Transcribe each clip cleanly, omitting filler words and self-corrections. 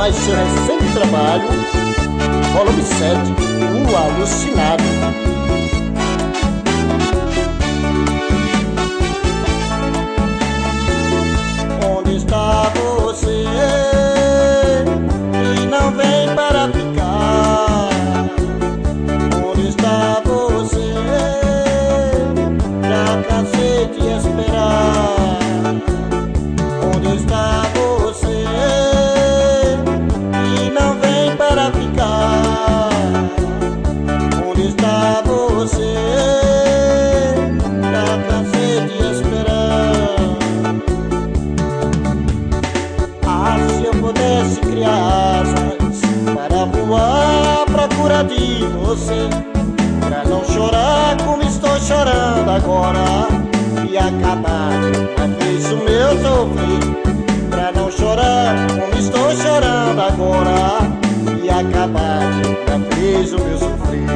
mais seu recente trabalho, volume 7, O Alucinado. Onde está você que não vem para ficar? Onde está você? Já cansei de esperar. Onde está você que não vem para ficar? Onde está você? Já cansei de esperar. Ah, se eu pudesse criar asas para voar à procura de você, pra não chorar como estou chorando agora, e acabar uma vez o meu sofrer. Pra não chorar como estou chorando agora, e acabar uma vez o meu sofrer.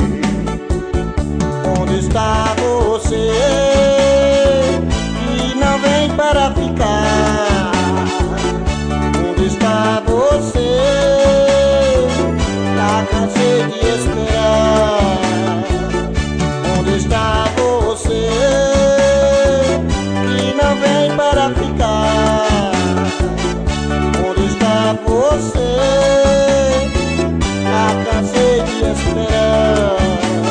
Onde está você que não vem para ficar? Onde está você? Já cansei de esperar. Onde está você que não vem para ficar? Onde está você? Já cansei de esperar.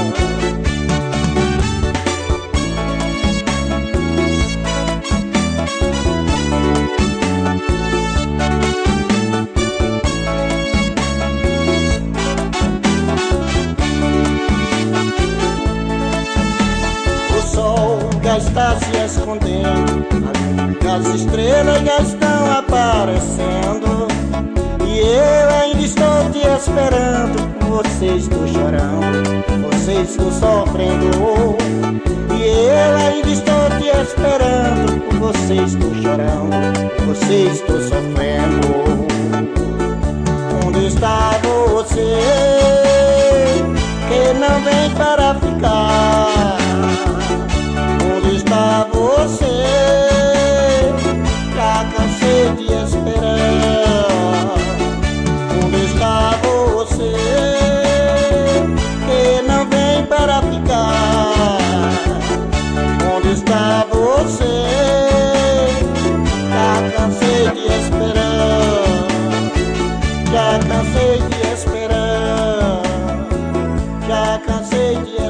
Já está se escondendo, as estrelas já estão aparecendo, e eu ainda estou te esperando. Você estou chorando, você estou sofrendo, e eu ainda estou te esperando. Você estou chorando, você estou sofrendo. Onde está você que não vem para ficar? Onde está você? Já cansei de esperar. Onde está você que não vem para ficar? Onde está você? Já cansei de esperar. Já cansei de esperar. Já cansei de esperar.